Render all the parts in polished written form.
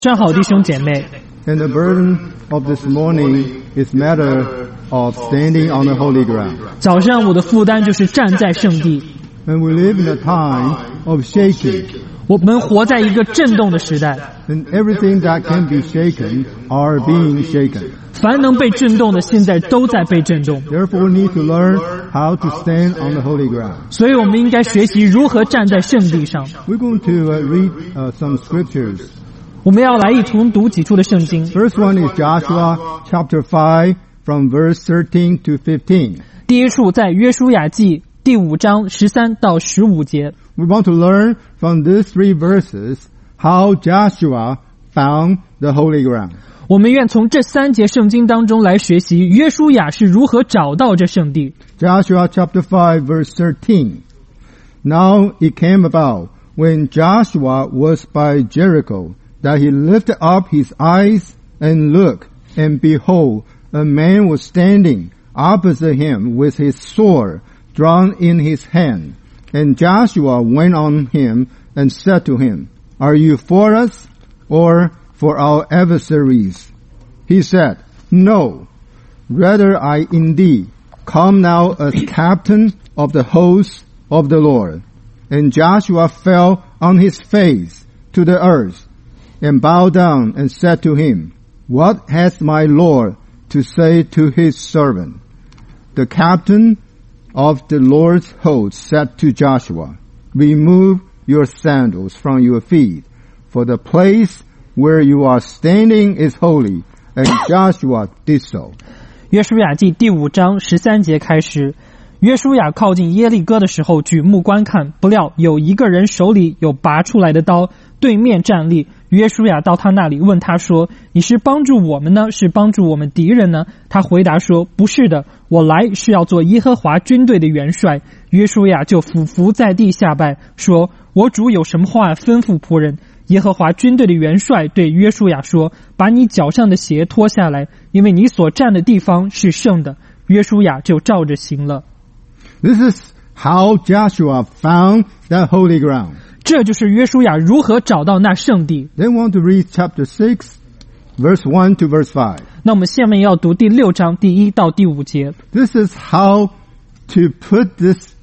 上好，弟兄姐妹。 And the burden of this morning is matter of standing on the holy ground. 早上我的负担就是站在圣地。 And we live in a time of shaking. 我们活在一个震动的时代， And everything that can be shaken are being shaken. 凡能被震动的，现在都在被震动。 Therefore, we need to learn how to stand on the holy ground. 所以我们应该学习如何站在圣地上。 We're going to read some scriptures. 我们要来一同读几处的圣经。 First one is Joshua chapter 5 from verse 13 to 15. 第一处在约书亚记第5章13到15节。 We want to learn from these three verses how Joshua found the holy ground. 我们愿从这3节圣经当中来学习约书亚是如何找到这圣地。 Joshua chapter 5 verse 13. Now it came about when Joshua was by Jericho that he lifted up his eyes and looked, and behold, a man was standing opposite him with his sword drawn in his hand. And Joshua went on him and said to him, Are you for us or for our adversaries? He said, No, rather I indeed come now as captain of the host of the Lord. And Joshua fell on his face to the earth and bowed down and said to him, What has my Lord to say to his servant? The captain of the Lord's host said to Joshua, Remove your sandals from your feet, for the place where you are standing is holy. And Joshua did so. 约书亚记第5章13节开始，约书亚靠近耶利哥的时候，举目观看，不料有一个人手里有拔出来的刀，对面站立。约书亚到他那里问他说：“你是帮助我们呢，是帮助我们敌人呢？”他回答说：“不是的，我来是要做耶和华军队的元帅。”约书亚就俯伏在地下拜，说：“我主有什么话吩咐仆人？”耶和华军队的元帅对约书亚说：“把你脚上的鞋脱下来，因为你所站的地方是圣的。”约书亚就照着行了。 This is how Joshua found that holy ground. 这就是约书亚如何找到那圣地。 Then we want to read chapter 6, verse 1 to verse 5. 那我们下面要读第6章第1到第5节。 This is how to put this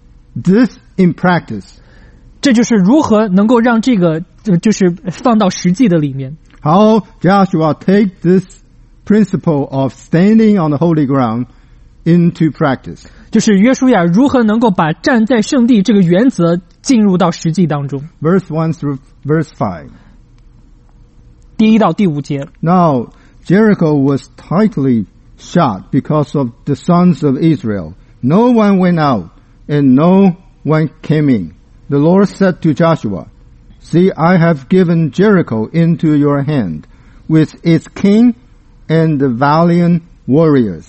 in practice. 这就是如何能够让这个就是放到实际的里面。 How Joshua take this principle of standing on the holy ground into practice. 就是约书亚如何能够把站在圣地这个原则进入到实际当中。 Verse 1 through verse 5. 第1到第5节。 Now Jericho was tightly shut because of the sons of Israel. No one went out and no one came in. The Lord said to Joshua, See, I have given Jericho into your hand, with its king and the valiant warriors.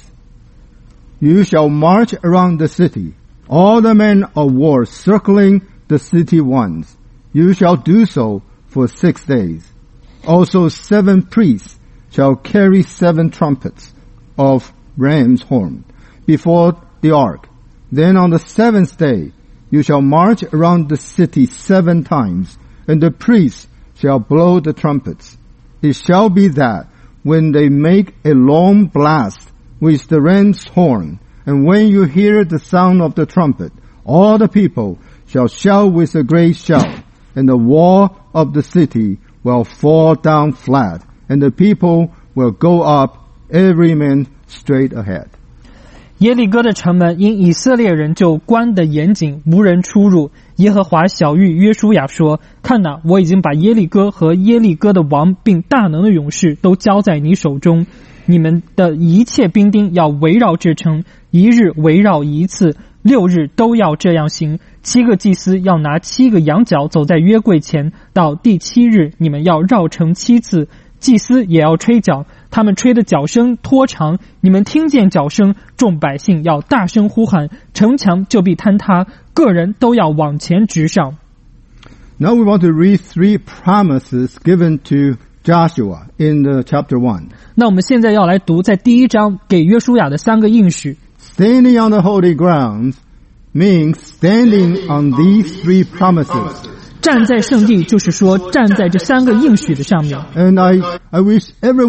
You shall march around the city, all the men of war circling the city once. You shall do so for 6 days. Also 7 priests shall carry 7 trumpets of ram's horn before the ark. Then on the 7th day, you shall march around the city 7 times, and the priests shall blow the trumpets. It shall be that when they make a long blast with the ram's horn, and when you hear the sound of the trumpet, all the people shall shout with a great shout, and the wall of the city will fall down flat, and the people will go up, every man straight ahead. 耶利哥的城门因以色列人就关得严谨，无人出入。耶和华晓谕约书亚说：“看哪，我已经把耶利哥和耶利哥的王并大能的勇士都交在你手中。你们的一切兵丁要围绕这城，1日围绕1次，6日都要这样行。7个祭司要拿7个羊角走在约柜前，到第7日，你们要绕城7次。祭司也要吹角，他们吹的角声拖长，你们听见角声，众百姓要大声呼喊，城墙就必坍塌，个人都要往前直上。” Now we want to read 3 promises given to Joshua in the chapter 1. 那我们现在要来读在第1章给约书亚的3个应许。 Standing on the holy grounds means standing on these 3 promises. 站在圣地就是说站在这3个应许的上面。 And I wish every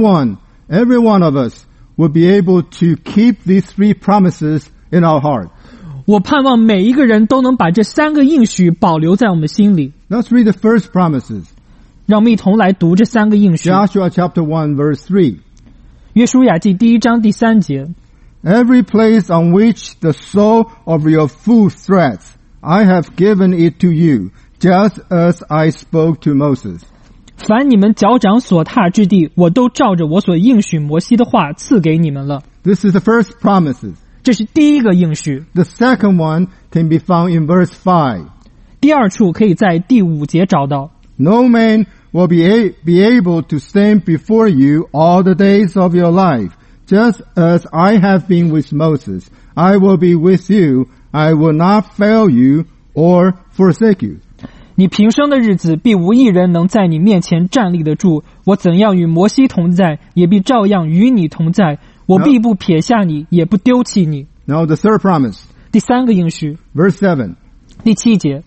one of us would be able to keep these 3 promises in our heart. 我盼望每一个人都能把这3个应许保留在我们心里。 Let's read the first promises. 让我们一同来读这3个应许。 Joshua chapter 1 verse 3. 约书亚记1章3节。 Every place on which the sole of your foot treads, I have given it to you, just as I spoke to Moses. 凡你们脚掌所踏之地，我都照着我所应许摩西的话赐给你们了。 This is the first promises. 这是第一个应许。 The second one can be found in verse 5. 第二处可以在第5节找到。 No man will be able to stand before you all the days of your life. Just as I have been with Moses, I will be with you. I will not fail you or forsake you. 你平生的日子必无一人能在你面前站立得住。我怎样与摩西同在，也必照样与你同在。我必不撇下你，也不丢弃你。 Now the third promise. 第3个应许。 Verse 7. 第7节。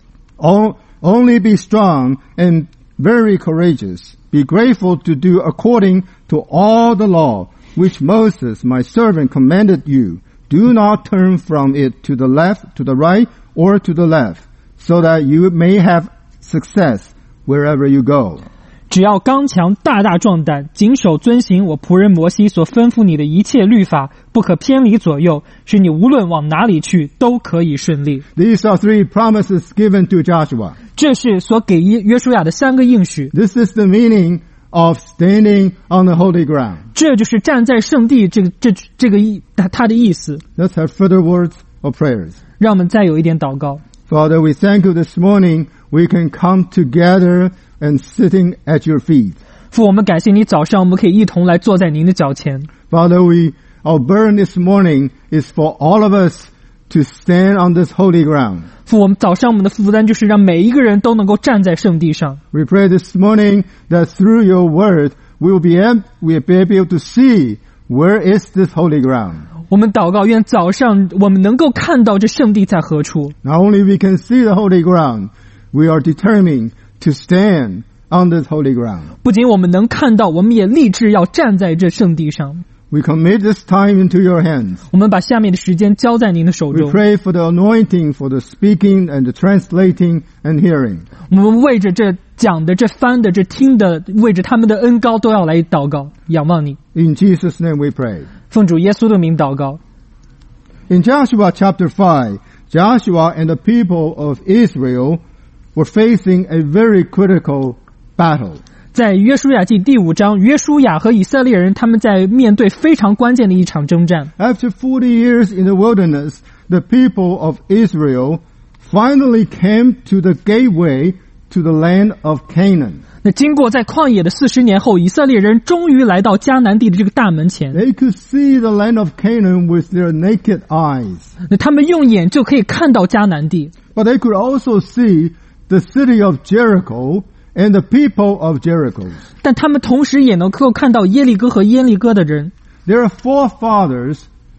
Only be strong and very courageous. Be grateful to do according to all the law which Moses, my servant, commanded you. Do not turn from it to the left, to the right, or to the left, so that you may have success wherever you go. 只要刚强大大壮胆，谨守遵行我仆人摩西所吩咐你的一切律法，不可偏离左右，使你无论往哪里去都可以顺利。 These are 3 promises given to Joshua. 这是所给约书亚的3个应许。 This is the meaning of standing on the holy ground. 这就是站在圣地它的意思。 Let's have further words of prayers. 让我们再有一点祷告。 Father, we thank you this morning we can come together and sitting at your feet. 父，我们感谢你，早上我们可以一同来坐在您的脚前。 Father, our burden this morning is for all of us to stand on this holy ground. 父，我们早上我们的负担就是让每一个人都能够站在圣地上。 We pray this morning that through your word we'll be able to see where is this holy ground. 我们祷告，愿早上我们能够看到这圣地在何处。 Not only we can see the holy ground, we are determined to stand on this holy ground. 不仅我们能看到，我们也立志要站在这圣地上。 We commit this time into your hands. 我们把下面的时间交在您的手 We 中。 pray for the anointing, for the speaking and the translating and hearing. 我们为着这讲的、这翻的、这听的，为着他们的恩膏都要来祷告，仰望你。 In Jesus' name we pray. 奉主耶稣的名祷告。 In Joshua chapter 5, Joshua and the people of Israel were facing a very critical battle. 在约书亚记第5章，约书亚和以色列人他们在面对非常关键的一场征战。 After 40 years in the wilderness, the people of Israel finally came to the gateway to the land of Canaan. 那经过在旷野的40年后，以色列人终于来到迦南地的这个大门前。 They could see the land of Canaan with their naked eyes. 那他们用眼就可以看到迦南地， But they could also see the city of Jericho and the people of Jericho. 但他们同时也能够看到耶利哥和耶利哥的人。 Their forefathers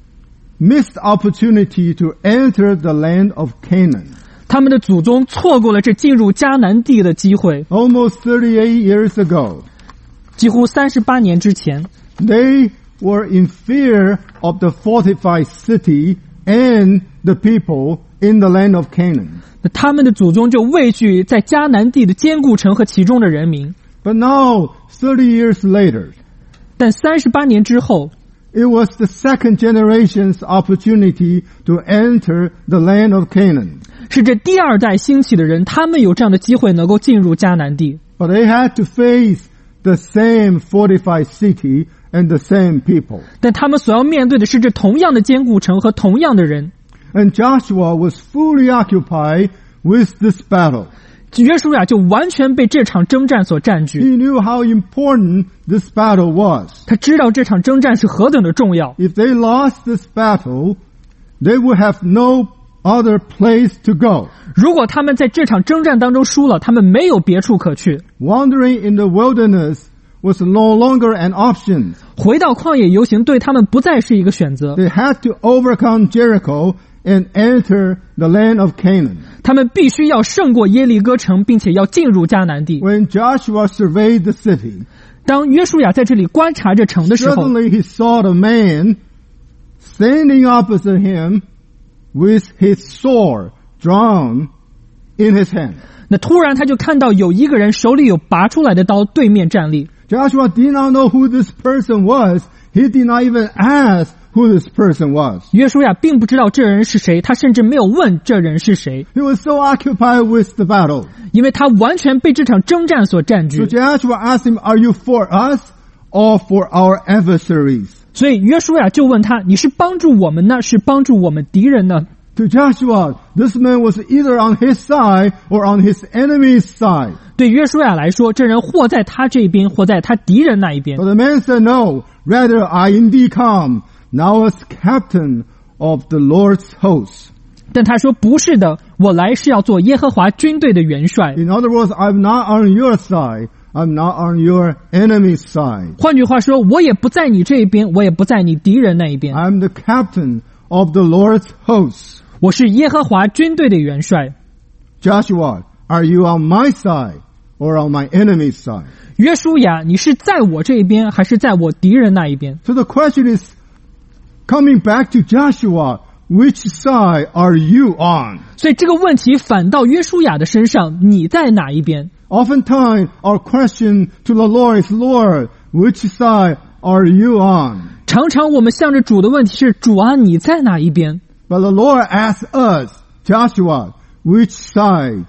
missed opportunity to enter the land of Canaan. 他们的祖宗错过了这进入迦南地的机会。 Almost 38 years ago, 几乎38年之前， they were in fear of the fortified city and the people in the land of Canaan. 那他们的祖宗就畏惧在迦南地的坚固城和其中的人民。 But now, 30 years later, 但38年之后， it was the second generation's opportunity to enter the land of Canaan. 是这第2代兴起的人，他们有这样的机会能够进入迦南地。 But they had to face the same fortified city and the same people. 但他们所要面对的是这同样的坚固城和同样的人。 And Joshua was fully occupied with this battle. 约书亚就完全被这场征战所占据。 He knew how important this battle was. 他知道这场征战是何等的重要。 If they lost this battle, they would have no other place to go. 如果他们在这场征战当中输了，他们没有别处可去。 Wandering in the wilderness was no longer an option. 回到旷野游行对他们不再是一个选择。 They had to overcome Jericho and enter the land of Canaan. 他们必须要胜过耶利哥城，并且要进入迦南地。 When Joshua surveyed the city, 当约书亚在这里观察着城的时候， suddenly he saw the man standing opposite him with his sword drawn in his hand. 那突然他就看到有一个人手里有拔出来的刀，对面站立。 Joshua did not know who this person was. He did not even ask who this person was. 约书亚并不知道这人是谁，他甚至没有问这人是谁， He was so occupied with the battle. 因为他完全被这场征战所占 So 据。 Joshua asked him, are you for us or for our adversaries? 所以约书亚就问他：你是帮助我们呢，是帮助我们敌人呢？ To Joshua, this man was either on his side or on his enemy's side. 对约书亚来说，这人或在他这边，或在他敌人那一边 But。the man said, no, rather I indeed come, now as captain of the Lord's host. 但他说不是的，我来是要做耶和华军队的元帅。 In other words, I'm not on your side, I'm not on your enemy's side. 换句话说，我也不在你这一边，我也不在你敌人那一边， I'm the captain of the Lord's host. 我是耶和华军队的元帅。 Joshua, are you on my side or on my enemy's side? 约书亚，你是在我这一边，还是在我敌人那一边？ So the question is, coming back to Joshua, which side are you on? 所以这个问题反到约书亚的身上，你在哪一边？ Oftentimes, our question to the Lord is, Lord, which side are you on? 常常我们向着主的问题是：主啊，你在哪一边？ But the Lord asks us, Joshua, which side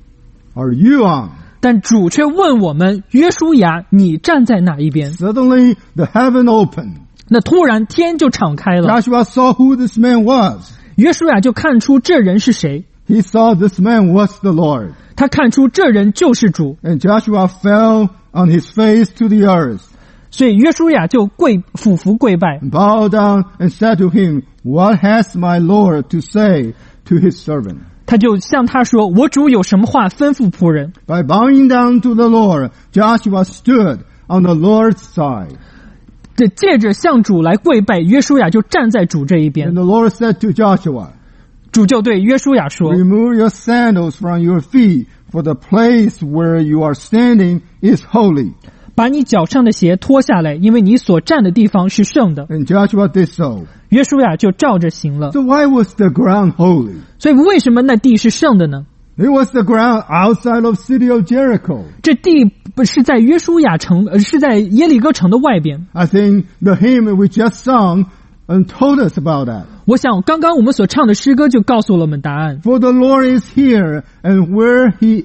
are you on? 但主却问我们：约书亚，你站在哪一边？ Suddenly, the heaven opened. 那突然天就敞开了， Joshua saw who this man was. 约书亚就看出这人是谁， He saw this man was the Lord. 他看出这人就是主， And Joshua fell on his face to the earth, 所以约书亚就俯伏跪拜， and bowed down and said to him, What has my Lord to say to his servant? 他就向他说：我主有什么话吩咐仆人？ By bowing down to the Lord, Joshua stood on the Lord's side. 这借着向主来跪拜，约书亚就站在主这一 And 边。 the Lord said to Joshua, 主就对约书亚说： Remove your sandals from your feet, for the place where you are standing is holy. 把你脚上的鞋脱下来，因为你所站的地方是圣的。 And Joshua did so. 约书亚就照着行了。 So why was the ground holy? 所以为什么那地是圣的呢？ It was the ground outside of city of Jericho. 这地不是在约书亚城，是在耶利哥城的外边。 I think the hymn we just sung told us about that. 我想刚刚我们所唱的诗歌就告诉了我们答案。 For the Lord is here, and where he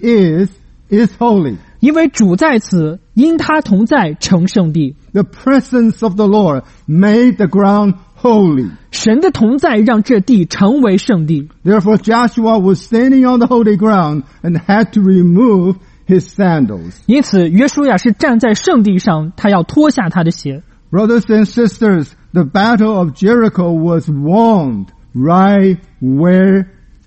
is holy. 因为主在此，因他同在，成圣地。 The presence of the Lord made the ground holy. 神的同在让这地成为圣地。 Therefore Joshua was standing on the holy ground and had to remove his sandals. 因此约书亚是站在圣地上，他要脱下他的鞋。 Brothers and sisters, the battle of Jericho was won right where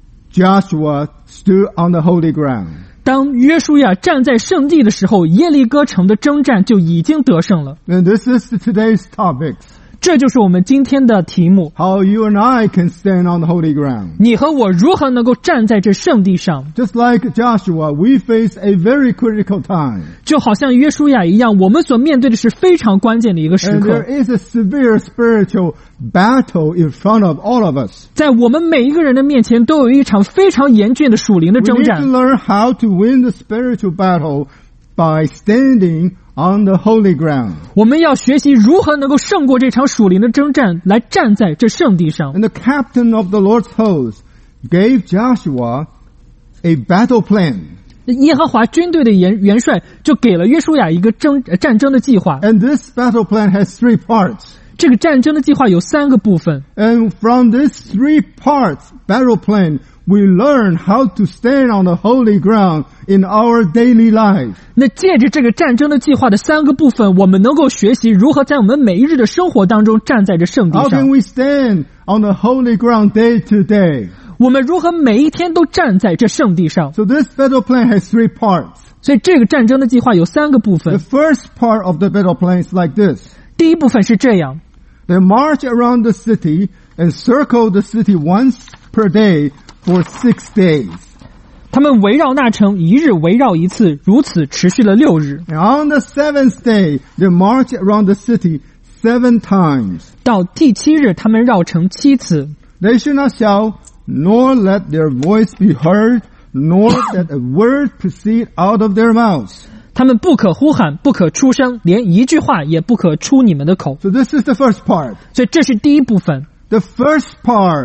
Joshua stood on the holy ground. 当约书亚站在圣地的时候，耶利哥城的征战就已经得胜了。 And this is today's topic. 这就是我们今天的题目。 How you and I can stand on the holy ground. 你和我如何能够站在这圣地上？ Just like Joshua, we face a very critical time. 就好像约书亚一样，我们所面对的是非常关键的一个时 And 刻 there。is a severe spiritual battle in front of all of us. 在我们每一个人的面前，都有一场非常严峻的属灵的 We 征 need 战 to。learn how to win the spiritual battle by standing on the holy ground. 我们要学习如何能够胜过这场属灵的征战，来站在这圣地上。 And the captain of the Lord's host gave Joshua a battle plan. 耶和华军队的元帅就给了约书亚一个战争的计划。 And this battle plan has 3 parts. 这个战争的计划有3个部分。 And from these 3 parts battle plan, we learn how to stand on the holy ground in our daily life. 那借着这个战争的计划的3个部分，我们能够学习如何在我们每一日的生活当中站在这圣地 How 上 can。we stand on the holy ground day to day? 我们如何每一天都站在这圣地上？ So this battle plan has 3 parts. 所以这个战争的计划有3个部 The 分。 first part of the battle plan is like this. 第一部分是这样： They march around the city and circle the city once per day for 6 days. 他们围绕那城一日围绕一次，如此持续了6日。 And on the 7th day, they marched around the city 7 times. 到第7日，他们绕城7次。 They should not shout, nor let their voice be heard, nor let a word proceed out of their mouths. 他们不可呼喊，不可出声，连一句话也不可出你们的口。 So this is the first part. 所以这是第一部分。 The first part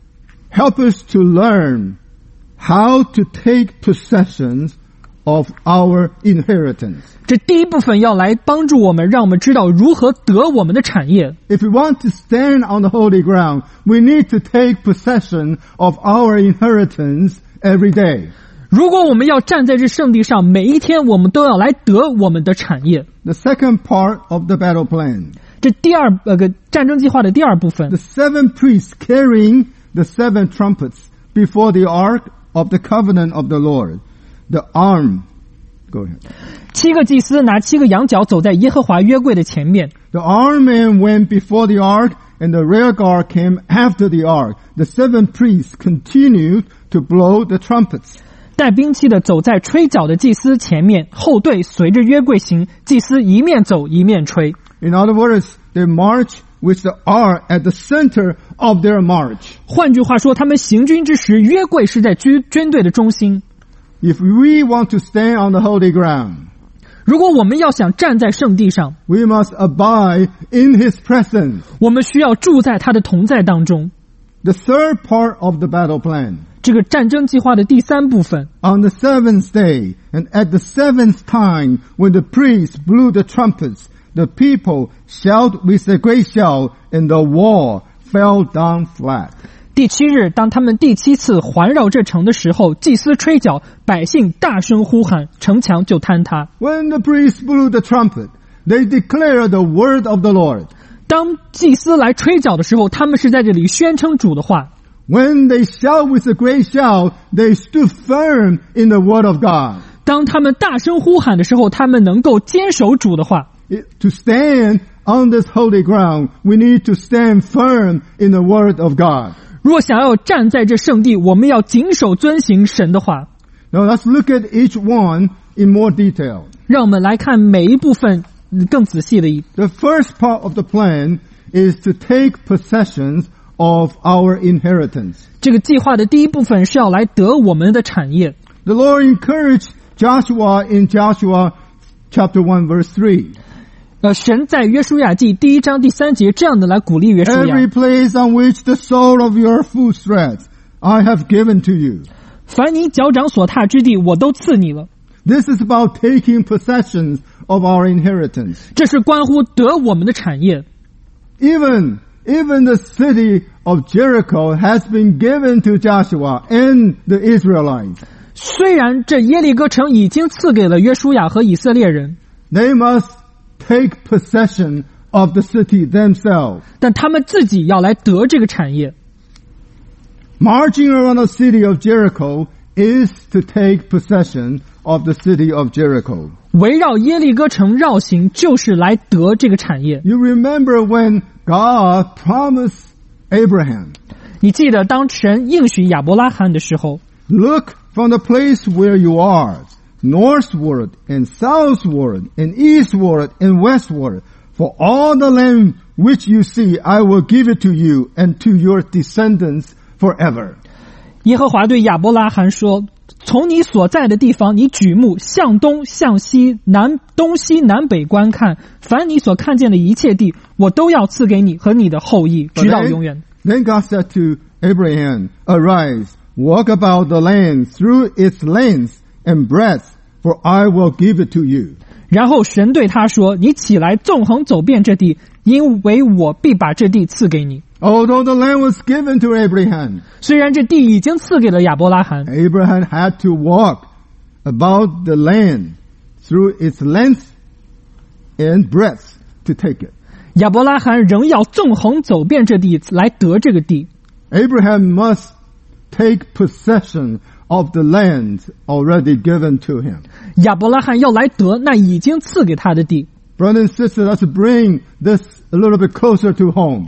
helps us to learn how to take possessions of our inheritance. 这第一部分要来帮助我们，让我们知道如何得我们的产业。 If we want to stand on the holy ground, we need to take possession of our inheritance every day. 如果我们要站在这圣地上，每一天我们都要来得我们的产业。 The second part of the battle plan. 这战争计划的第二部分 The 7 priests carrying the 7 trumpets before the ark of the covenant of the Lord. The arm. Go ahead. 7个祭司拿7个羊角走在耶和华约柜的前面。 The armed men went before the ark, and the rear guard came after the ark. The 7 priests continued to blow the trumpets. 带兵器的走在吹角的祭司前面，后队随着约柜行，祭司一面走一面吹。 In other words, they march with the ark at the center of their march. 换句话说，他们行军之时，约柜是在军队的中心。 If we want to stand on the holy ground, 如果我们要想站在圣地上， we must abide in His presence. 我们需要住在他的同在当中。 The third part of the battle plan. 这个战争计划的第3部分， On the 7th day, and at the 7th time, when the priests blew the trumpets, the people shouted with a great shout, and the wall fell down flat. 第7日，当他们第7次环绕这城的时候，祭司吹角，百姓大声呼喊，城墙就坍塌。 When the priests blew the trumpet, they declared the word of the Lord. 当祭司来吹角的时候，他们是在这里宣称主的话。 When they shout with a great shout, they stood firm in the word of God. 当他们大声呼喊的时候，他们能够坚守主的话。 To stand on this holy ground, we need to stand firm in the word of God. 若想要站在这圣地，我们要谨守遵行神的话。 Now let's look at each one in more detail. 让我们来看每一部分更仔细的。 The first part of the plan is to take possessions of our inheritance. 这个计划的第一部分是要来得我们的产业。 The Lord encouraged Joshua in Joshua chapter 1 verse 3. 神在约书亚记第1章第3节这样的来鼓励约书亚。 Every place on which the sole of your foot treads, I have given to you. 凡你脚掌所踏之地，我都赐你了。 This is about taking possessions of our inheritance. 这是关乎得我们的产业。 Even the city of Jericho has been given to Joshua and the Israelites. 虽然这耶利哥城已经赐给了约书亚和以色列人， They must take possession of the city themselves. 但他们自己要来得这个产业。 Marching around the city of Jericho is to take possession of the city of Jericho. 围绕耶利哥城绕行，就是来得这个产业。 You remember when God promised Abraham, 你记得当神应许亚伯拉罕的时候， look from the place where you are, northward and southward and eastward and westward, for all the land which you see, I will give it to you and to your descendants forever. 耶和华对亚伯拉罕说，从你所在的地方，你举目向东向西东西南北观看，凡你所看见的一切地，我都要赐给你和你的后裔，直到永远。 Then God said to Abraham, arise, walk about the land through its length and breadth, for I will give it to you. 然后神对他说，你起来纵横走遍这地，因为我必把这地赐给你。 Although the land was given to Abraham, 虽然这地已经赐给了亚伯拉罕， Abraham had to walk about the land through its length and breadth to take it. 亚伯拉罕仍要纵横走遍这地来得这个地。 Abraham must take possession of the land already given to him. 亚伯拉罕要来得那已经赐给他的地。 Brothers and sisters, let's bring this a little bit closer to home.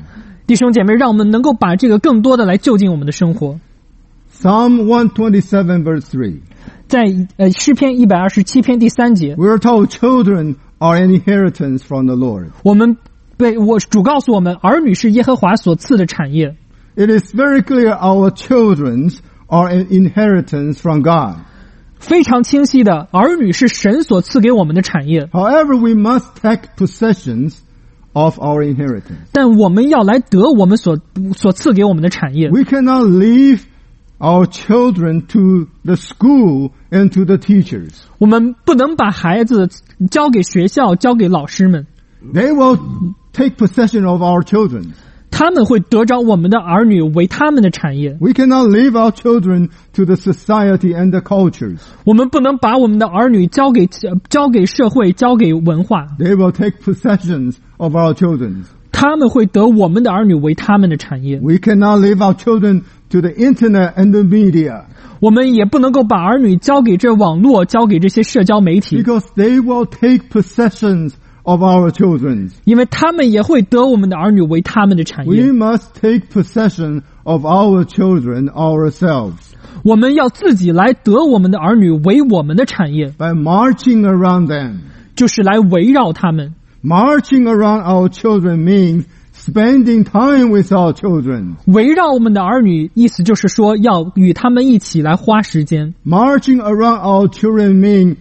弟兄姐妹，让我们能够把这个更多的来就近我们的生活。 Psalm 127 verse 3. 在诗篇127篇第3节， We are told children are an inheritance from the Lord. 主告诉我们，儿女是耶和华所赐的产业。 It is very clear our children are an inheritance from God. 非常清晰的，儿女是神所赐给我们的产业。 However, we must take possessions of our inheritance. 但我们要来得我们所赐给我们的产业。 We cannot leave our children to the school and to the teachers. 我们不能把孩子交给学校，交给老师们， They will take possession of our children. 他们会得着我们的儿女为他们的产业。 We cannot leave our children to the society and the cultures. 我们不能把我们的儿女交给社会，交给文化， They will take possessions of our children. 他们会得我们的儿女为他们的产业。 We cannot leave our children to the internet and the media, 我们也不能够把儿女交给这网络，交给这些社交媒体， because they will take possessions of our children. 因为他们也会得我们的儿女为他们的产 We 业。 must take possession of our children ourselves 我们要自己来得我们的儿女为我们的产业， by marching around them. 就是来围绕他们。 Marching around our children means spending time with our children. 围绕我们的儿女，意思就是说要与他们一起来花时间。 Marching around our children means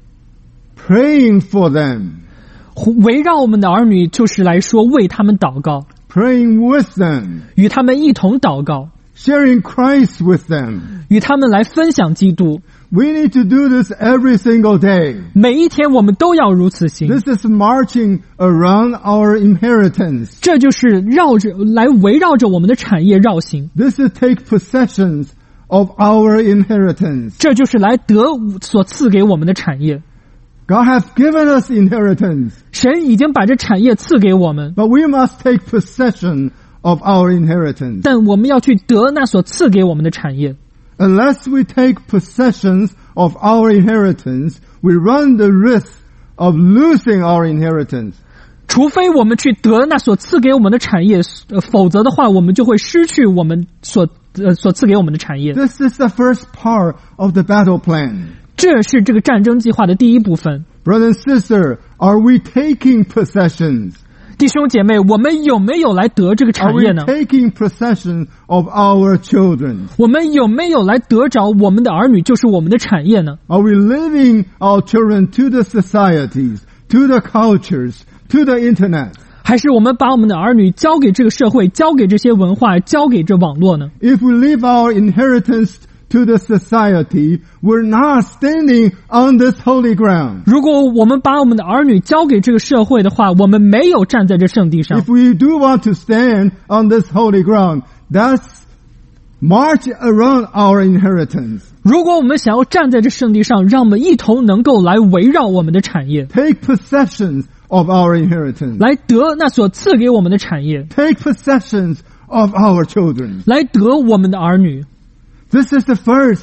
praying for them, 围绕我们的儿女，就是来说为他们祷告， praying with them, 与他们一同祷告， sharing Christ with them. 与他们来分享基督。 We need to do this every single day. 每一天我们都要如此行。 This is marching around our inheritance. 这就是围绕着我们的产业绕行。 This is take possessions of our inheritance. 这就是来得所赐给我们的产业。 God has given us inheritance, 神已经把这产业赐给我们， but we must take possession of our inheritance. 但我们要去得那所赐给我们的产业。 Unless we take possessions of our inheritance, we run the risk of losing our inheritance. 除非我们去得那所赐给我们的产业，否则的话，我们就会失去我们所赐给我们的产业。 This is the first part of the battle plan. 这是这个战争计划的第一部分。 Brother and sister, are we taking possessions? 弟兄姐妹，我们有没有来得这个 Are 产 we 业呢？ taking possession of our children? 我们有没有来得着我们的儿女，就是我们的产业呢？ Are we leaving our children to the societies, to the cultures, to the internet? 还是我们把我们的儿女交给这个社会，交给这些文化，交给这网络呢？ If we leave our inheritance to the society, we're not standing on this holy ground. 如果我们把我们的儿女交给这个社会的话，我们没有站在这圣地上。 If we do want to stand on this holy ground, that's march around our inheritance. 如果我们想要站在这圣地上，让我们一同能够来围绕我们的产业， Take possessions of our inheritance. 来得那所赐给我们的产业， Take possessions of our children. 来得我们的儿女。 This is the first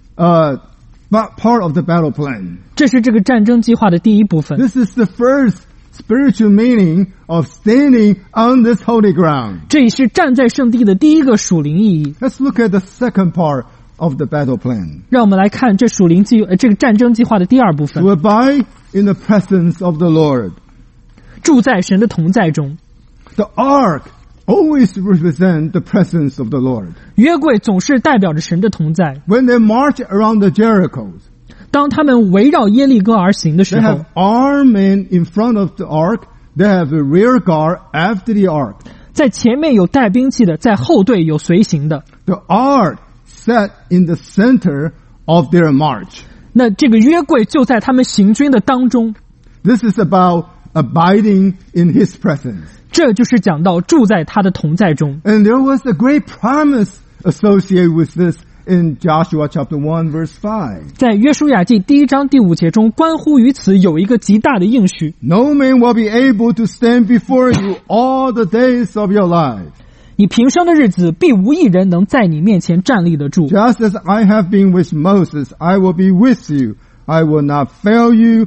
part of the battle plan. 这是这个战争计划的第一部分。 This is the first spiritual meaning of standing on this holy ground. 这也是站在圣地的第一个属灵意义。 Let's look at the second part of the battle plan. 让我们来看这这个战争计划的第二部分。 To abide in the presence of the Lord. 住在神的同在中。 The ark always represents the presence of the Lord. 约柜总是代表着神的同在。 When they march around the Jericho, 当他们围绕耶利哥而行的时 they 候 have， armed men in front of the ark. They have a rear guard after the ark. 在前面有带兵器的，在后队有随行的。 The ark sat in the center of their march. 那这个约柜就在他们行军的当中。 This is about abiding in His presence. 这就是讲到住在他的同在中。 And there was a great promise associated with this in Joshua chapter 1 verse 5. 在约书亚记第1章第5节中，关乎于此有一个极大的应许。 No man will be able to stand before you all the days of your life. 你平生的日子，必无一人能在你面前站立得住。 Just as I have been with Moses, I will be with you. I will not fail you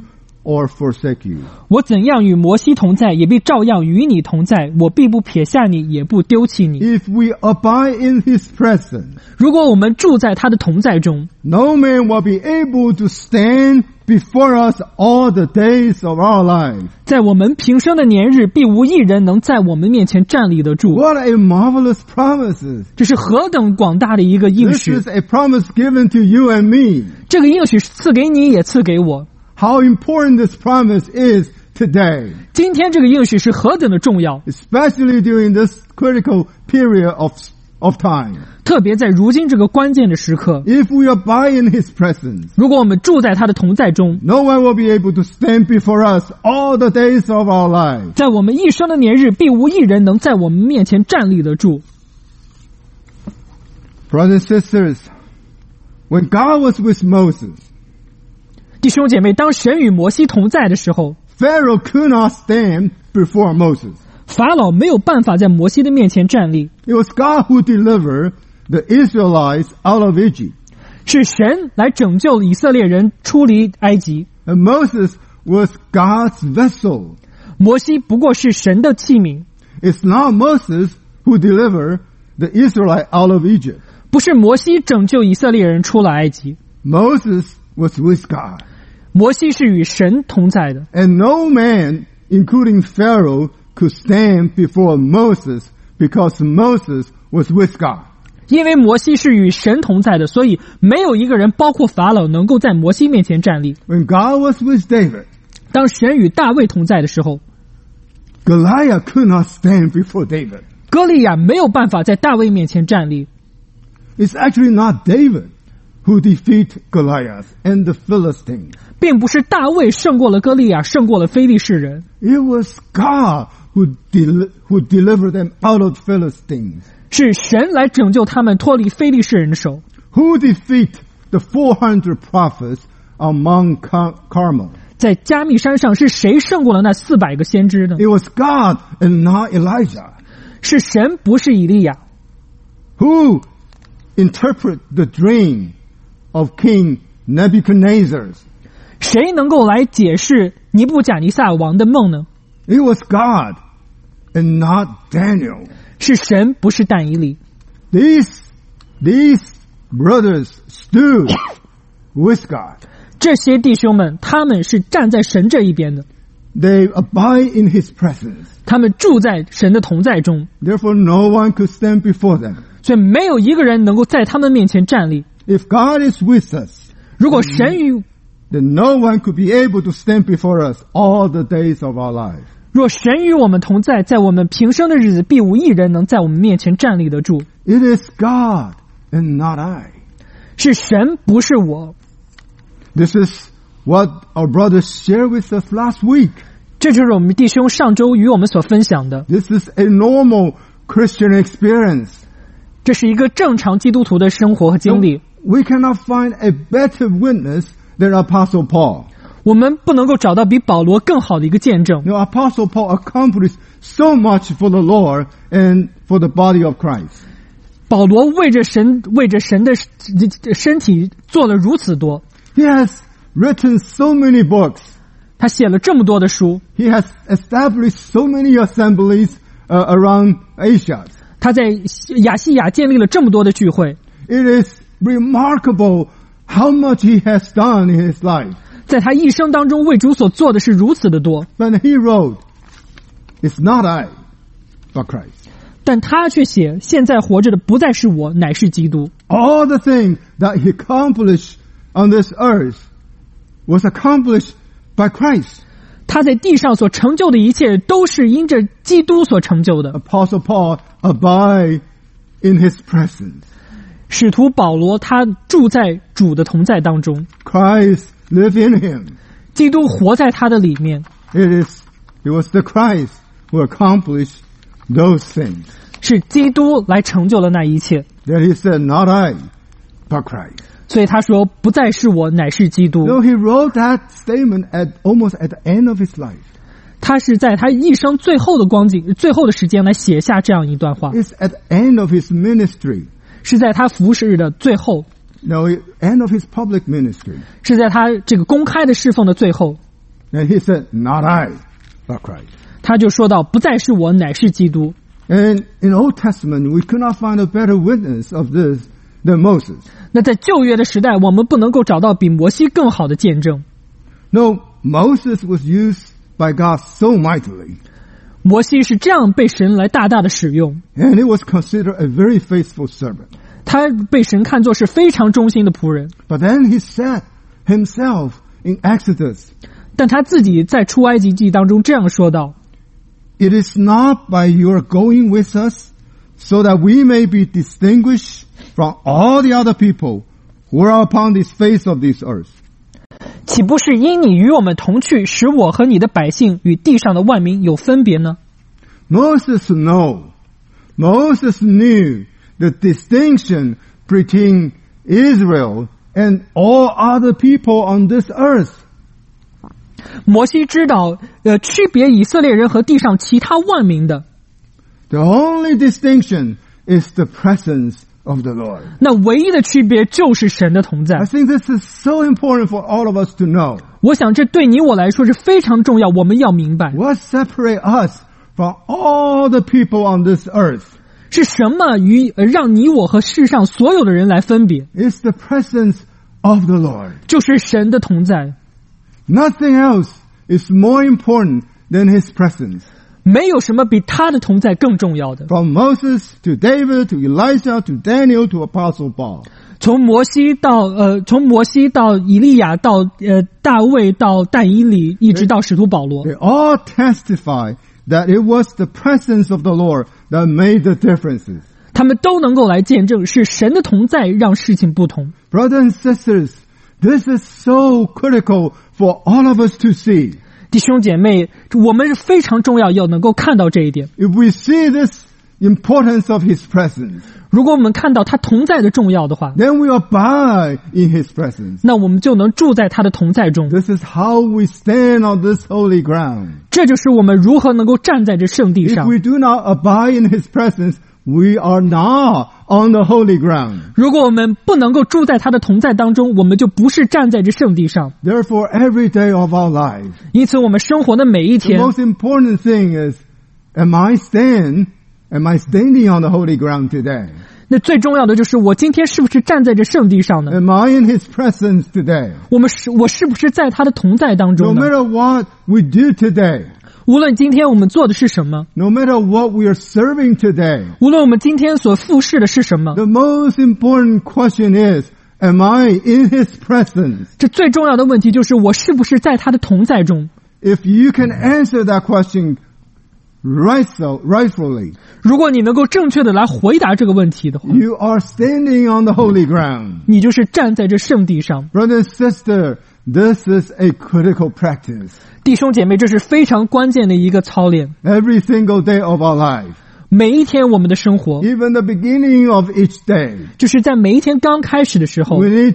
or forsake you. 我怎样与摩西同在，也必照样与你同在，我必不撇下你，也不丢弃你。 If we abide in his presence, 如果我们住在他的同在中， no man will be able to stand before us all the days of our life. 在我们平生的年日，必无一人能在我们面前站立得住。 What a marvelous promise! 这是何等广大的一个应 This 许！ is a promise given to you and me. 这个应许赐给你，也赐给我。 How important this promise is today, 今天这个应许是何等的重要， especially during this critical period of time. 特别在如今这个关键的时刻。 If we abide in his presence, 如果我们住在他的同在中， no one will be able to stand before us all the days of our lives. 在我们一生的年日，必无一人能在我们面前站立得住。 Brothers and sisters, when God was with Moses, 弟兄姐妹，当神与摩西同在的时候， Pharaoh could not stand before Moses. 法老没有办法在摩西的面前站立， It was God who delivered the Israelites out of Egypt. 是神来拯救以色列人出离埃及。 And Moses was God's vessel. 摩西不过是神的器皿， It's not Moses who delivered the Israelites out of Egypt. 不是摩西拯救以色列人出了埃及， Moses was with God. 摩西是与神同在的。 And no man, including Pharaoh, could stand before Moses because Moses was with God. 因为摩西是与神同在的，所以没有一个人，包括法老，能够在摩西面前站立。 When God was with David, 当神与大卫同在的时候， Goliath could not stand before David. 歌利亚没有办法在大卫面前站立。 It's actually not David who defeat Goliath and the Philistines. 并不是大卫胜过了歌利亚，胜过了非利士人， It was God who delivered them out of the Philistines. 是神来拯救他们脱离非利士人的手。 Who defeat the 400 prophets on Mount Carmel? 在加密山上，是谁胜过了那400个先知呢？ It was God and not Elijah. 是神，不是以利亚。 Who interpret the dream of King Nebuchadnezzar? 谁能够来解释尼布甲尼撒王的梦呢？ It was God and not Daniel. 是神，不是但以理。 These brothers stood with God. 这些弟兄们，他们是站在神这一边的， They abide in his presence. 他们住在神的同在中， Therefore, no one could stand before them. 所以没有一个人能够在他们面前站立。 If God is with us, 如果神与 then no one could be able to stand before us all the days of our life. 若神与我们同在，在我们平生的日子，必无一人能在我们面前站立得住。 It is God and not I. 是神，不是我。 This is what our brothers shared with us last week. 这就是我们弟兄上周与我们所分享的， This is a normal Christian experience. 这是一个正常基督徒的生活和经历。 We cannot find a better witness than Apostle Paul. 我们不能够找到比保罗更好的一个见证。 Apostle Paul accomplished so much for the Lord and for the body of Christ. 保罗为着神的身体做了如此多， He has written so many books. 他写了这么多的书， He has established so many assemblies around Asia. 他在亚细亚建立了这么多的聚会。 It is remarkable how much he has done in his life. 在他一生当中为主所做的是如此的多， But he wrote, "It's not I, but Christ." 但他却写，现在活着的不再是我，乃是基督。 All the things that he accomplished on this earth was accomplished by Christ. 他在地上所成就的一切，都是因着基督所成就的。 Apostle Paul abide in his presence. 使徒保罗他住在主的同在当中， Christ lived in him. 基督活在他的里面。 It was the Christ who accomplished those things. 是基督来成就了那一切。 That he said, "Not I, but Christ." 所以他说，不再是我，乃是基督。 So he wrote that statement almost at the end of his life. 他是在他一生最后的光景、最后的时间来写下这样一段话， It's at the end of his ministry. 是在他服侍的最后， No, end of his public ministry. 是在他这个公开的侍奉的最后。 And he said, not I, but Christ. 他就说到，不再是我，乃是基督。 And in Old Testament, we could not find a better witness of this than Moses. 那在旧约的时代，我们不能够找到比摩西更好的见证。 No, Moses was used by God so mightily. 摩西是这样被神来大大的使用， And he was considered a very faithful servant. 他被神看作是非常忠心的仆人。 But then he said himself in Exodus, 但他自己在出埃及记当中这样说道， it is not by your going with us, so that we may be distinguished from all the other people who are upon this face of this earth. 岂不是因你与我们同去，使我和你的百姓与地上的万民有分别呢？ Moses knew the distinction between Israel and all other people on this earth. 摩西知道，区别以色列人和地上其他万民的。 The only distinction is the presence of the Lord. 那唯一的区别就是神的同在。 I think this is so important for all of us to know. 我想这对你我来说是非常重要，我们要明白 What separates us from all the people on this earth 是什么让你我和世上所有的人来分别， is the presence of the Lord. 就是神的同在。 Nothing else is more important than His presence. 没有什么比他的同在更重要的。 From Moses to David to Elijah to Daniel to Apostle Paul. 从摩西到以利亚到大卫到但以理，一直到使徒保罗， They all testify that it was the presence of the Lord that made the differences. 他们都能够来见证是神的同在让事情不同。 Brothers and sisters, this is so critical for all of us to see. 弟兄姐妹，我们是非常重要要能够看到这一点。 If we see this importance of His presence, 如果我们看到他同在的重要的话， then we abide in His presence. 那我们就能住在他的同在中。 This is how we stand on this holy ground. 这就是我们如何能够站在这圣地 If 上。 we do not abide in His presence, we are not on the holy ground. 如果我们不能够住在他的同在当中，我们就不是站在这圣地上。 Therefore, every day of our lives, 因此，我们生活的每一 the 天， most important thing is, am I standing on the holy ground today? 那最重要的就是我今天是不是站在这圣地上呢？ Am I in His presence today? 我是不是在他的同在当 No 中呢？ matter what we do today, 无论今天我们做的是什么， no matter what we are serving today, 无论我们今天所服侍的是什么， the most important question is, am I in His presence? 这最重要的问题就是我是不是在他的同在中。 If you can answer that question rightfully, 如果你能够正确的来回答这个问题的话， you are standing on the holy ground. 你就是站在这圣地上。 Brother and sister, this is a critical practice. 弟兄姐妹，这是非常关键的一个操练。 Every single day of our life, 每一天我们的生活， even the beginning of each day, 就是在每一天刚开始的时候， we need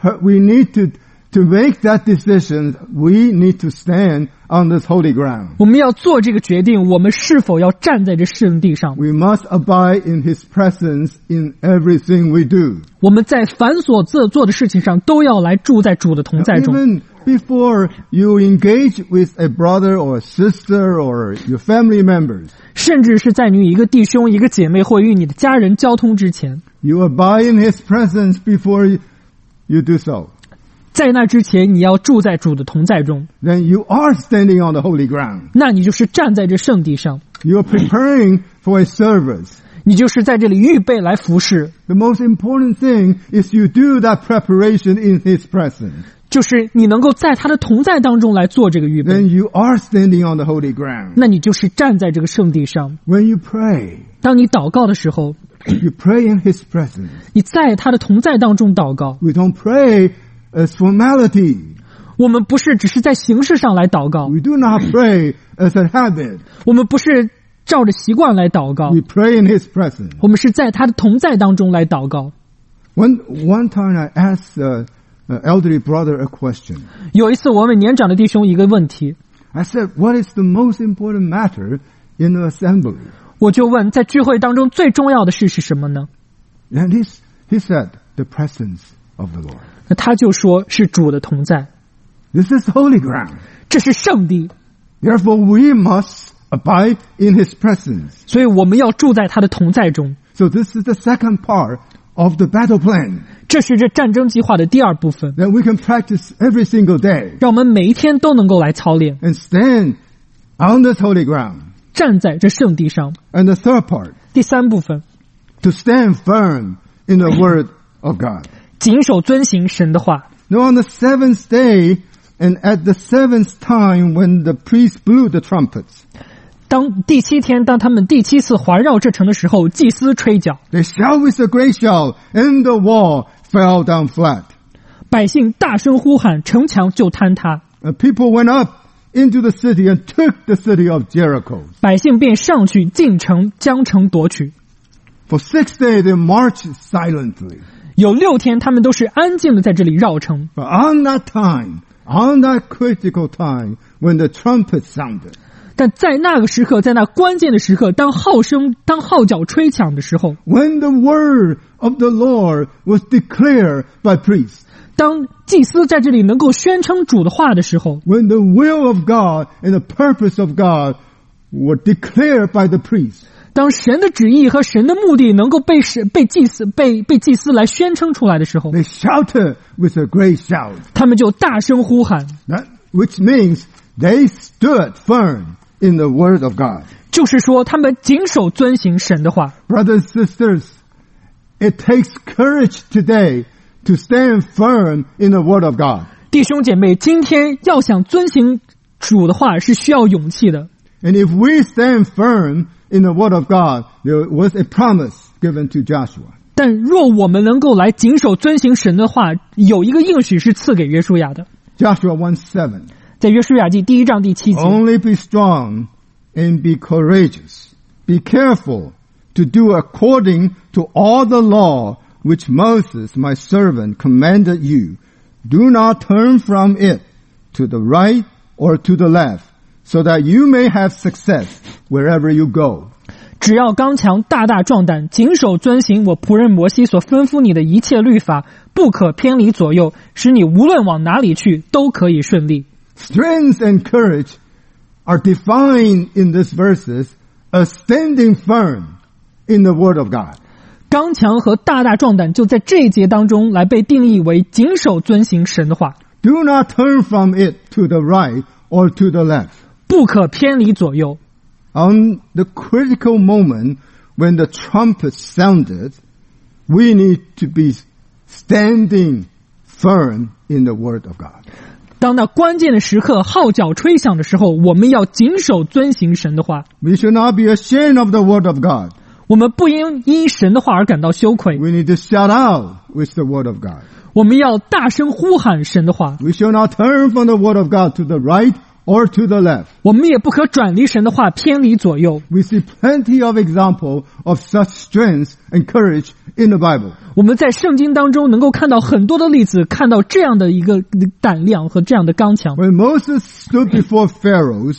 to make that decision. We need to stand on this holy ground. 我们要做这个决定，我们是否要站在这圣地上？ We must abide in His presence in everything we do. 我们在繁琐做的事情上都要来住在主的同在中。 Even before you engage with a brother or a sister or your family members, 甚至是在你与一个弟兄、一个姐妹或与你的家人交通之前， you abide in His presence before you do so. 在那之前，你要住在主的同在中， Then you are standing on the holy ground. 那你就是站在这圣地上， You are preparing for a service. 你就是在这里预备来服侍。 The most important thing is you do that preparation in His presence. 就是你能够在他的同在当中来做这个预备， Then you are standing on the holy ground. 那你就是站在这个圣地上。 When you pray, 当你祷告的时候， you pray in His presence. 你在他的同在当中祷告。 We don't pray as formality. 我们不是只是在形式上来祷告， We do not pray as a habit. 我们不是照着习惯来祷告， We pray in His presence. 我们是在他的同在当中来祷告。 One time I asked an elderly brother a question. 有一次我问年长的弟兄一个问题， I said, what is the most important matter in the assembly? 我就问在聚会当中最重要的事是什么呢？ And he said, the presence of the Lord. 那他就说是主的同在， This is holy ground. 这是上帝， Therefore we must abide in his presence. 所以我们要住在他的同在中。 So this is the second part of the battle plan 这是这战争计划的第二部分， that we can practice every single day 让我们每一天都能够来操练， and stand on this holy ground. 站在这圣地上。 And the third part, 第三部分， to stand firm in the word of God. 谨守遵行神的话。 Now on the seventh day and at the seventh time when the priest blew the trumpets, 当第7天，当他们第7次环绕这城的时候，祭司吹角， they shout with a great shout, and the wall fell down flat. 百姓大声呼喊，城墙就坍塌， And people went up into the city and took the city of Jericho. 百姓便上去进城，将城夺取。 For 6 days they marched silently. 有6天，他们都是安静的在这里绕城。 But on that time, on that critical time, when the trumpet sounded, 但在那个时刻，在那关键的时刻，当号角吹响的时候， when the word of the Lord was declared by priests, 当祭司在这里能够宣称主的话的时候， when the will of God and the purpose of God were declared by the priests, 当神的旨意和神的目的能够被祭司来宣称出来的时候， they shouted with a great shout. 他们就大声呼喊， That, which means they stood firm in the word of God. 就是说他们谨守遵行神的话。 Brothers and sisters, it takes courage today to stand firm in the word of God. 弟兄姐妹，今天要想遵行主的话是需要勇气的。 And if we stand firm in the word of God, there was a promise given to Joshua. 但若我们能够来谨守遵行神的话，有一个应许是赐给约书亚的， Joshua 1:7. 在约书亚记1章7节， Only be strong and be courageous. Be careful to do according to all the law which Moses, my servant, commanded you. Do not turn from it to the right or to the left, so that you may have success wherever you go. 只要刚强，大大壮胆，谨守遵行我仆人摩西所吩咐你的一切律法，不可偏离左右，使你无论往哪里去都可以顺利。 Strength and courage are defined in these verses as standing firm in the word of God. 刚强和大大壮胆就在这一节当中来被定义为谨守遵行神的话， Do not turn from it to the right or to the left. 不可偏离左右。 On the critical moment when the trumpet sounded, we need to be standing firm in the word of God. 当那关键的时刻号角吹响的时候，我们要谨守遵行神的话。 We should not be ashamed of the word of God. 我们不应因神的话而感到羞愧， We need to shout out with the word of God. 我们要大声呼喊神的话。 We shall not turn from the word of God to the right or to the left. 我们也不可转离神的话，偏离左右。 We see plenty of example of such strength and courage in the Bible. 我们在圣经当中能够看到很多的例子，看到这样的一个胆量和这样的刚强。 When Moses stood before Pharaoh,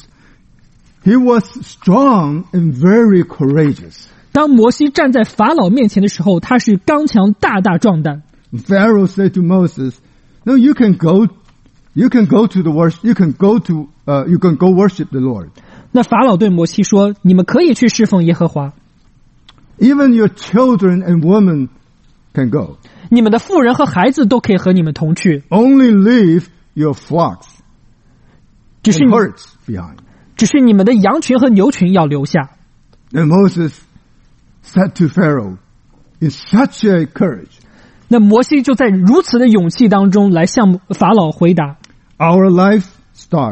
he was strong and very courageous. 当摩西站在法老面前的时候，他是刚强大大壮胆。 Pharaoh said to Moses, "No, you can go to the worship. You can go worship the Lord. 那法老对摩西说：“你们可以去侍奉耶和华， Even your children and women can go. 你们的妇人和孩子都可以和你们同去， Only leave your flocks 只是 and herds behind." 你们的羊群和牛群要留下。” And Moses said to Pharaoh, in such a courage, 那摩西就在如此的勇气当中来向法老回答： "Our livestock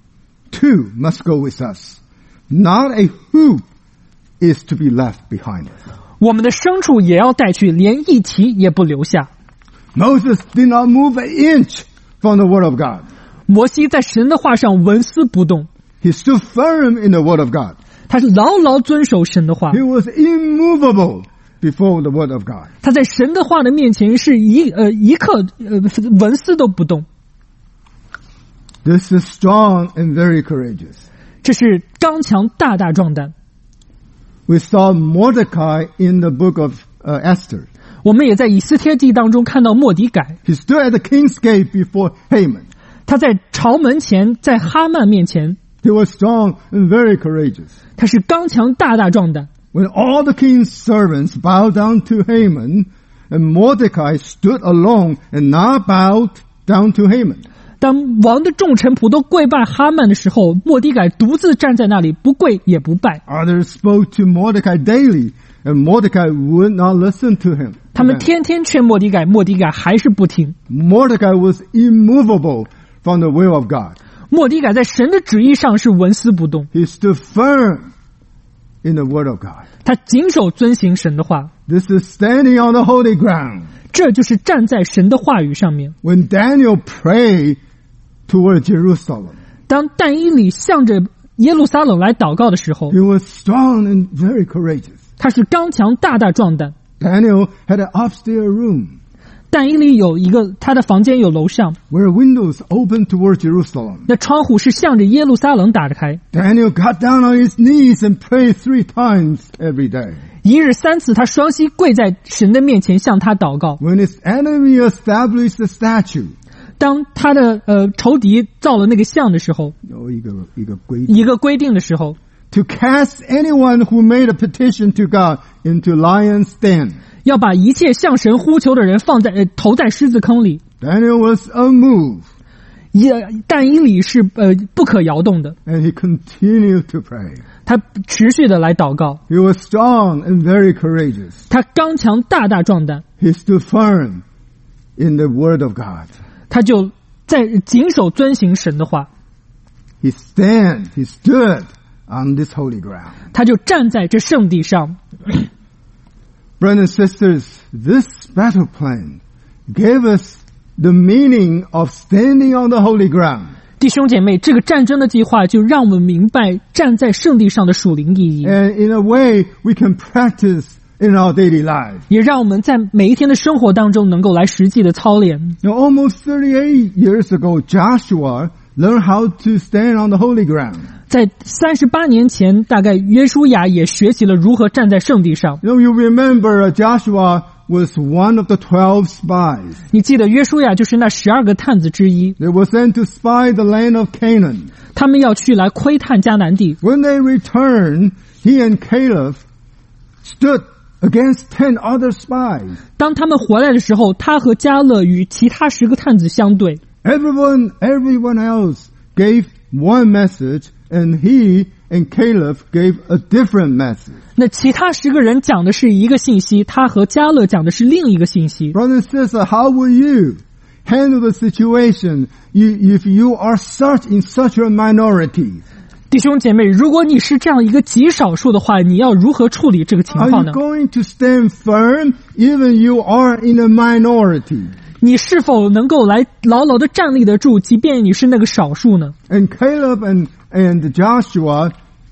too must go with us. Not a hoof is to be left behind us." 我们的牲畜也要带去，连一蹄也不留下。 Moses did not move an inch from the word of God. 摩西在神的话上纹丝不动， He stood firm in the word of God. 他是牢牢遵守神的话， He was immovable before the word of God. 他在神的话的面前是一刻纹丝都不动。 This is strong and very courageous. 这是刚强大大壮胆。 We saw Mordecai in the book of Esther. 我们也在以斯帖记当中看到末底改， He stood at the king's gate before Haman. 他在朝门前，在哈曼面前， he was strong and very courageous. 他是刚强大大壮胆。 When all the king's servants bowed down to Haman, and Mordecai stood alone and not bowed down to Haman. 当王的众臣仆都跪拜哈曼的时候，末底改独自站在那里，不跪也不拜。 Others spoke to Mordecai daily, and Mordecai would not listen to him. 他们天天劝末底改，末底改还是不听。 Mordecai was immovable from the will of God. 末底改在神的旨意上是纹丝不动， He stood firm in the word of God. 他谨守遵行神的话， This is standing on the holy ground. 这就是站在神的话语上面。 When Daniel prayed toward Jerusalem, 当但以理向着耶路撒冷来祷告的时候， he was strong and very courageous. 他是刚强大大壮胆。 Daniel had an upstairs room 但以理有一个他的房间有楼上， where windows opened toward Jerusalem. 那窗户是向着耶路撒冷打开。 Daniel got down on his knees and prayed 3 times every day. 一日3次，他双膝跪在神的面前向他祷告。 When his enemy established the statue, 当他的仇敌造了那个像的时候，一个规定的时候， to cast anyone who made a petition to God into lion's den. 要把一切向神呼求的人投在狮子坑里。 Daniel was unmoved, 但以理是不可摇动的， and he continued to pray. 他持续的来祷告。 He was strong and very courageous. 他刚强大大壮胆， He stood firm in the word of God. 他就在谨守遵行神的话。 He stood on this holy ground. 他就站在这圣地上。 Brothers and sisters, this battle plan gave us the meaning of standing on the holy ground. 弟兄姐妹，这个战争的计划就让我们明白站在圣地上的属灵意义， And in a way, we can practice in our daily life. 也让我们在每一天的生活当中能够来实际的操练。 Now, almost 38 years ago, Joshua learned how to stand on the holy ground. 在38年前，大概约书亚也学习了如何站在圣地上。 You remember Joshua was one of the 12 spies. 你记得约书亚就是那12个探子之一， They were sent to spy the land of Canaan. 他们要去来窥探迦南地。 When they returned, he and Caleb stood against 10 other spies. 当他们回来的时候，他和迦勒与其他10个探子相对。 Everyone else gave one message, and he and Caleb gave a different message. 那其他10个人讲的是一个信息，他和迦勒讲的是另一个信息。 Brother and sister, how will you handle the situation if you are in such a minority? 弟兄姐妹，如果你是这样一个极少数的话，你要如何处理这个情 Are 况 you 呢？ going to stand firm even you are in a minority? 你是否能够来牢牢的站立得住，即便你是那个少数呢？ And Caleb and Joshua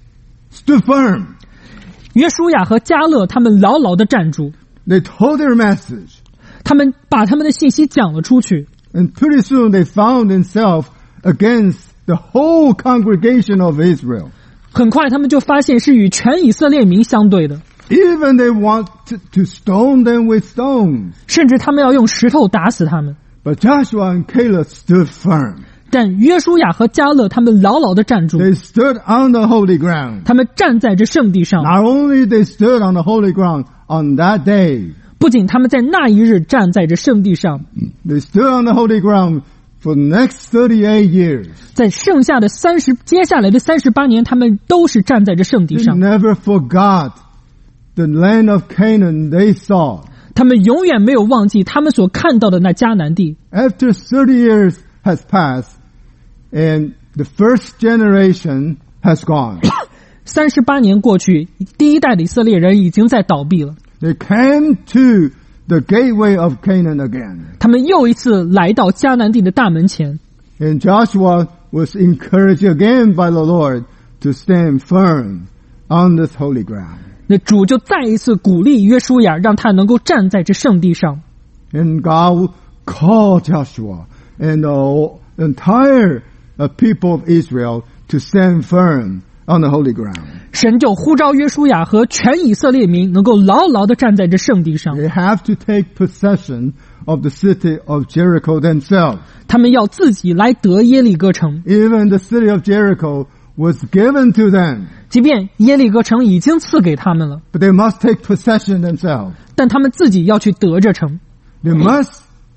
stood firm. 约书亚和迦勒他们牢牢的站住， They told their message. 他们把他们的信息讲了出去。 And pretty soon they found themselves against the whole congregation of Israel. 很快他们就发现是与全以色列民相对的， Even they want to stone them with stones. 甚至他们要用石头打死他们。 But Joshua and Caleb stood firm. 但约书亚和迦勒他们牢牢的站住， They stood on the holy ground. 他们站在这圣地上。 Not only they stood on the holy ground on that day, 不仅他们在那一日站在这圣地上， they stood on the holy ground for the next 38 years. 在剩下的接下来的38年，他们都是站在这圣地 They 上。 never forgot the land of Canaan they saw. 他们永远没有忘记他们所看到的那迦南地。 After 30 years has passed, and the first generation has gone. 38年过去，第一代的以色列人已经在倒闭了。 They came to the gateway of Canaan again. 他们又一次来到迦南地的大门前， And Joshua was encouraged again by the Lord to stand firm on this holy ground. 那主就再一次鼓励约书亚，让他能够站在这圣地上。 And God called Joshua and the entire people of Israel to stand firm on the holy ground. 神就呼召约书亚和全以色列民能够牢牢地站在这圣地上。 They have to take possession of the city of Jericho themselves. 他们要自己来得耶利哥城， Even the city of Jericho was given to them, 即便耶利哥城已经赐给他们了， but they must take possession themselves. 但他们自己要去得这城。 They must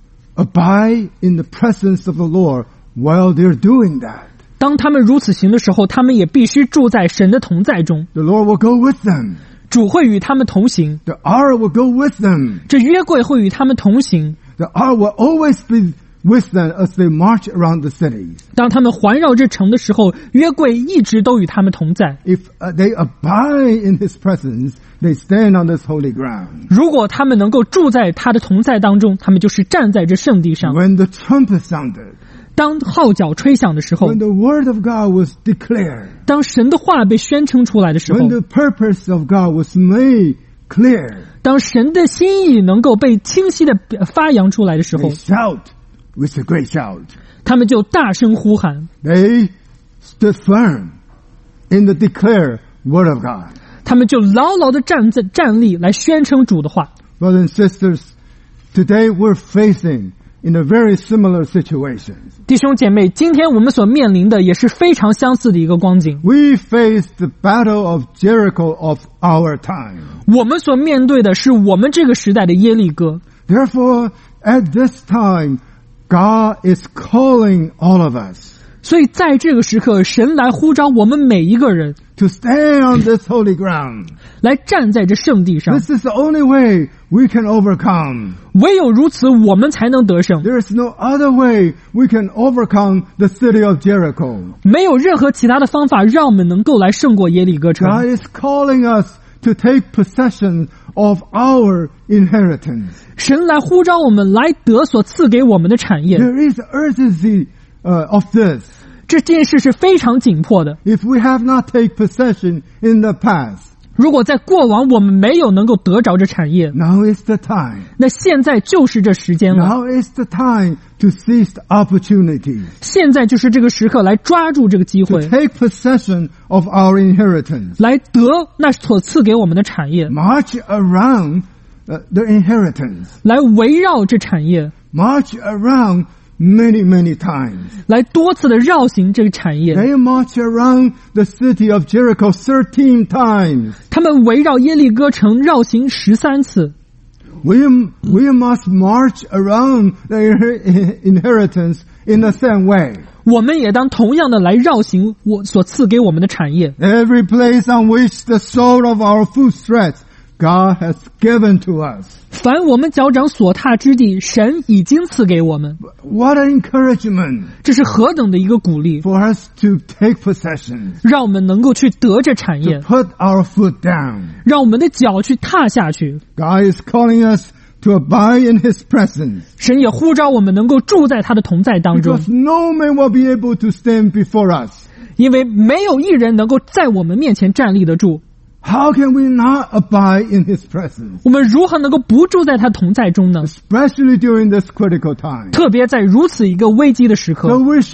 abide in the presence of the Lord while they're doing that. 当他们如此行的时候，他们也必须住在神的同在中， The Lord will go with them. 主会与他们同行， The ark will go with them. 这约柜会与他们同行。 The ark will always be with them as they march around the cities. 当他们环绕这城的时候，约柜一直都与他们同在。 If they abide in His presence, they stand on this holy ground. 如果他们能够住在他的同在当中，他们就是站在这圣地上。 When the trumpet sounded, 当号角吹响的时候， when the word of God was declared, 当神的话被宣称出来的时候 when，the purpose of God was made clear, 当神的心意能够被清晰的发扬出来的时候 they，shout with a great shout. 他们就大声呼喊， They stood firm in the declared word of God. 他们就牢牢的站立来宣称主的话。 Brothers and sisters, today we're facing in a very similar situation. 弟兄姐妹，今天我们所面临的也是非常相似的一个光景。 We face the battle of Jericho of our time. 我们所面对的是我们这个时代的耶利哥。 Therefore, at this time, God is calling all of us 所以在这个时刻，神来呼召我们每一个人 to stand on this holy ground. 来站在这圣地上。 This is the only way we can overcome. 唯有如此，我们才能得胜。 There is no other way we can overcome the city of Jericho. 没有任何其他的方法让我们能够来胜过耶利哥城。 God is calling us to take possession of our inheritance. 神来呼召我们来得所赐给我们的产业。 There is urgency of this. 这件事是非常紧迫的。 If we have not taken possession in the past, 如果在过往我们没有能够得着这产业， now is the time. 那现在就是这时间了。 Now is the time to seize the opportunities, 现在就是这个时刻来抓住这个机 to 会， take possession of our inheritance. 来得那所赐给我们的产业， March around the inheritance. 来围绕这产业， March around many, many times. 来多次的绕行这个产业。 They march around the city of Jericho 13 times. 他们围绕耶利哥城绕行13次。 We must march around the inheritance in the same way. 我们也当同样的来绕行我所赐给我们的产业。 Every place on which the sole of our foot treads, God has given to us. 凡我们脚掌所踏之地，神已经赐给我们。 What an encouragement 这是何等的一个鼓励， for us to take possession, 让我们能够去得这产 to 业， put our foot down. 让我们的脚去踏下去。 God is calling us to abide in His presence, 神也呼召我们能够住在他的同在当中， because no man will be able to stand before us. 因为没有一人能够在我们面前站立得住。 How can we not abide in His presence, 我们如何能够不住在他同在中呢？ especially during this critical time? 特别在如此一个危机的时 So 刻， we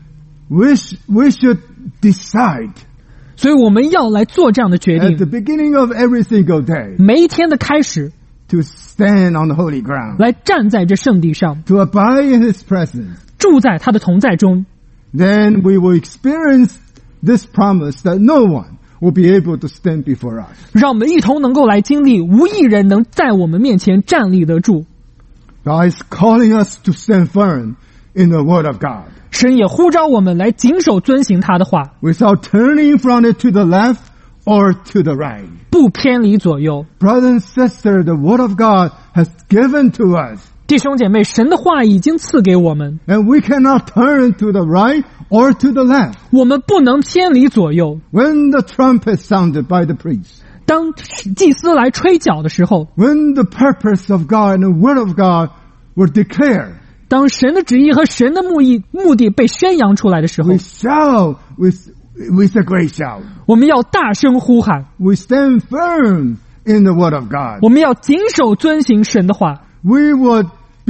should decide 所以我们要来做这样的决 at the 定。 beginning of every single day 每一天的开始， to stand on the holy ground, 来站在这圣地上， to abide in His presence. 住在他的同在中， Then we will experience this promise that no one will be able to stand before us. 让我们一同能够来经历，无一人能在我们面前站立得住。 God is calling us to stand firm in the Word of God, 神也呼召我们来谨守遵行他的话， without turning from it to the left or to the right. 不偏离左右。 Brother and sister, the Word of God has given to us, 弟兄姐妹，神的话已经赐给我们， and we cannot turn to the right or to the left. 我们不能偏离左右。 When the trumpet sounded by the priest, 当祭司来吹角的时候， when the purpose of God and the Word of God were declared, 当神的旨意和神的目的被宣扬出来的时候 we，shout with a great shout. 我们要大声呼喊， We stand firm in the Word of God. 我们要谨守遵行神的话， We would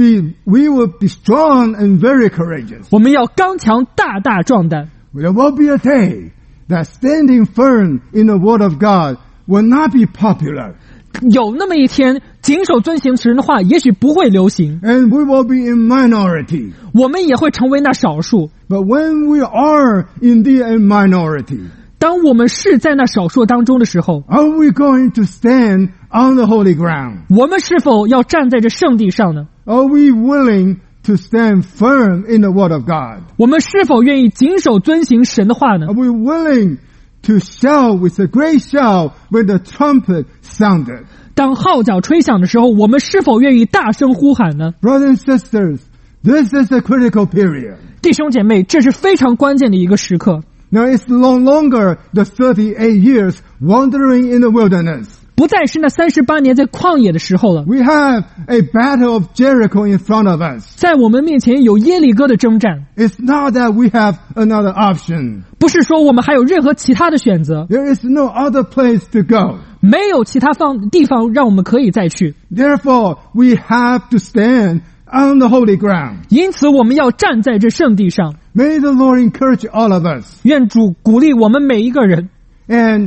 be strong and very courageous. 我们要刚强大大壮胆。 There will be a day that standing firm in the Word of God will not be popular. 有那么一天， 谨守遵行神的话也许不会流行， and we will be in minority. 我们也会成为那少数。 But when we are indeed a minority, 当我们是在那少数当中的时候， are we going to stand on the holy ground? 我们是否要站在这圣地上呢？ Are we willing to stand firm in the word of God? 我们是否愿意谨守遵行神的话呢 Are？we willing to shout with a great shout when the trumpet sounded? 当号角吹响的时候，我们是否愿意大声呼喊呢？ Brothers and sisters, this is a critical period. 弟兄姐妹，这是非常关键的一个时刻。 Now it's no longer the 38 years wandering in the wilderness. 不再是那38年在旷野的时候了， We have a battle of Jericho in front of us. 在我们面前有耶利哥的征战， It's not that we have another option. 不是说我们还有任何其他的选择， There is no other place to go. 没有其他地方让我们可以再去， Therefore, we have to stand on the holy ground. 因此我们要站在这圣地上。 May the Lord encourage all of us 愿主鼓励我们每一个人 and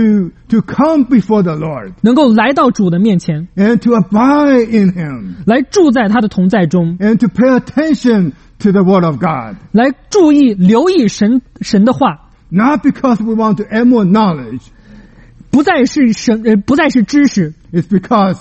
to come before the Lord 能够来到主的面前， and to abide in Him 来住在他的同在中， and to pay attention to the Word of God. 来注意留意神的话， Not because we want to add more knowledge. 不再是知识， It's because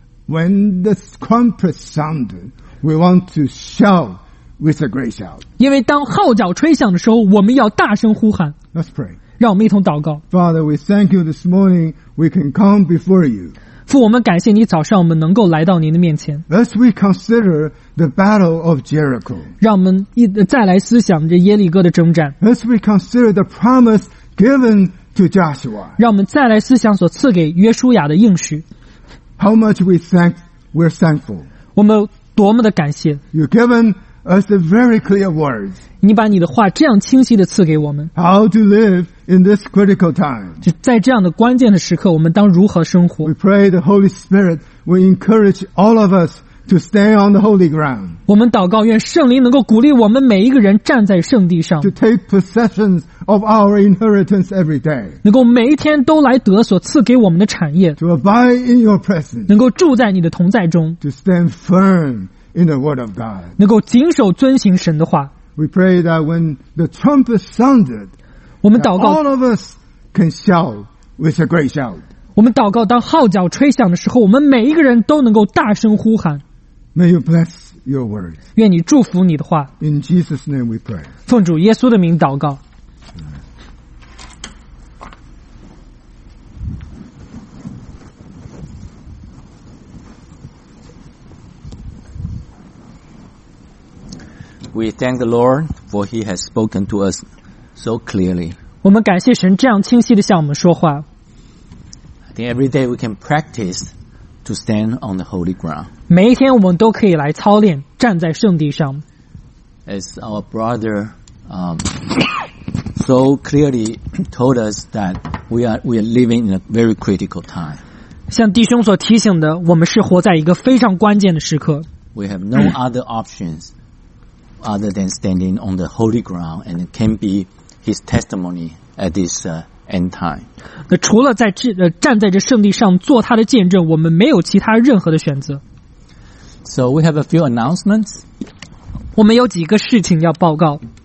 when the trumpet sounded, we want to shout with a great shout. 因为当号角吹响的时候，我们要大声呼喊。 Let's pray. 让我们一同祷告。 Father, we thank you this morning. We can come before you. 父，我们感谢你，早上我们能够来到您的面前。 As we consider the battle of Jericho, 让我们再来思想这耶利哥的征战， as we consider the promise given to Joshua, 让我们再来思想所赐给约书亚的应许。 how much we're thankful. 我们多么的感谢 You've given us the very clear words 你把你的话这样清晰的赐给我们。 how to live in this critical time. 就在这样的关键的时刻，我们当如何生活 We？ pray the Holy Spirit will encourage all of us to stand on the holy ground, 我们祷告，愿圣灵能够鼓励我们每一个人站在圣地上 to， take possessions of our inheritance every day, 能够每一天都来得所赐给我们的产业， to abide in your presence, 能够住在你的同在中， to stand firm in the word of God. 能够谨守遵行神的话。 We pray that when the trumpet sounded, 我们 that 祷告 all of us can shout with a great shout. 我们祷告，当号角吹响的时候，我们每一个人都能够大声呼喊。 May you bless your words. 愿你祝福你的话， In Jesus' name we pray. 奉主耶稣的名祷告。 We thank the Lord for He has spoken to us so clearly. 我们感谢神这样清晰的向我们说话。 I think every day we can practice to stand on the holy ground. 每一天我们都可以来操练站在圣地上。 As our brother so clearly told us that we are living in a very critical time. 像弟兄所提醒的，我们是活在一个非常关键的时刻。 We have no other options other than standing on the holy ground, and it can be His testimony at this end time. 那除了站在这圣地上做他的见证，我们没有其他任何的选择。 So we have a few announcements. 我们有几个事情要报告。